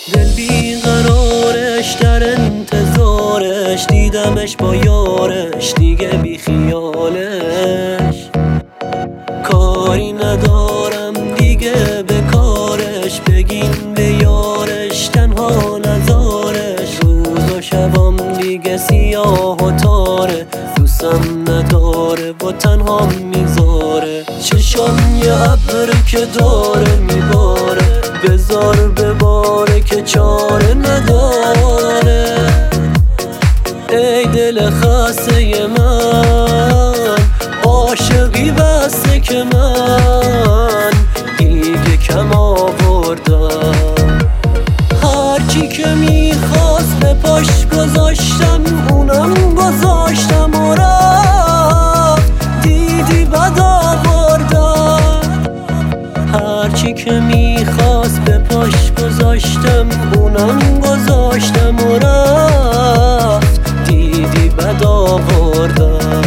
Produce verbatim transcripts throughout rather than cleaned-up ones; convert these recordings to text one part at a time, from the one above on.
دل بیقرارش در انتظارش، دیدمش با یارش دیگه بی خیالش. کاری ندارم دیگه به کارش، بگین به یارش تنها نذارش. روز و شبام دیگه سیاه و تاره، دوستم نداره و تنها میذاره. چشام یه ابر که داره میباره، بذار بباره که چاره نداره. ای دل خسته من، عاشقی بسته که من دیگه کم آوردم. هرچی که میخواست به پاش گذاشتم، اونم گذاشتم و رفت، دیدی بد آوردم. هرچی که میخواست به پاش گذاشتم، اونم گذاشتم و رفت، دیدی بد آوردم.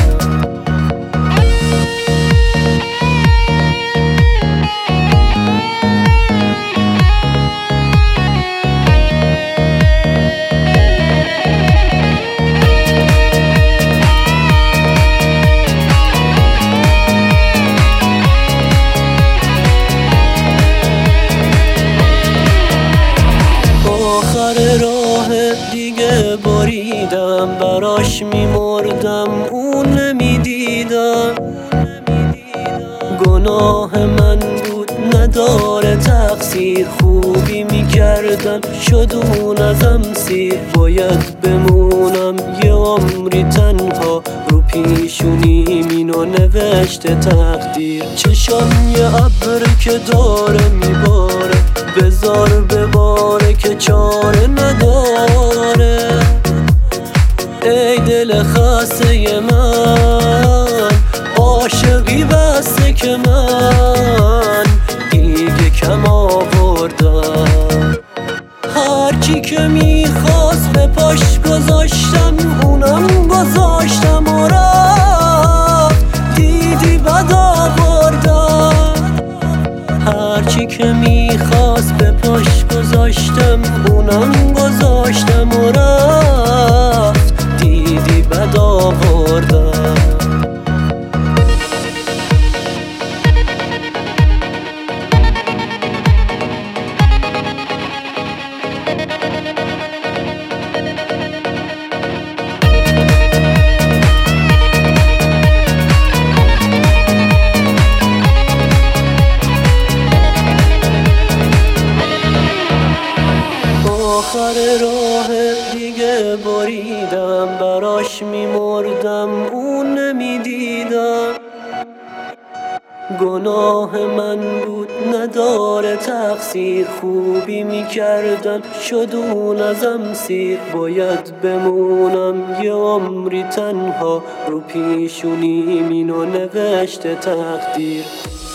آخر راه دیگه بریدم، براش میمردم اون نمیدیدم. گناه من بود نداره تقصیر، خوبی میکردم شد اون ازم سیر. باید بمونم یه عمری تنها، رو پیشونیم اینو نوشته تقدیر. چشام یه ابر که داره میباره، بذار بباره که چاره نداره. ای دل خسته من، عاشقی بسته که من دیگه کم آوردم. هرچی که میخواست به پاش گذاشتم، اونم گذاشتم و رفت، دیدی بد آوردم. هرچی که میخواست به پاش گذاشتم، اونم گذاشتم و رفت، دیدی بد آوردم. آخر راه دیگه بریدم، براش میمردم اون نمیدیدم. گناه من بود نداره تقصیر، خوبی میکردم شد اون ازم سیر. باید بمونم یه عمری تنها، رو پیشونیم اینو نوشته تقدیر.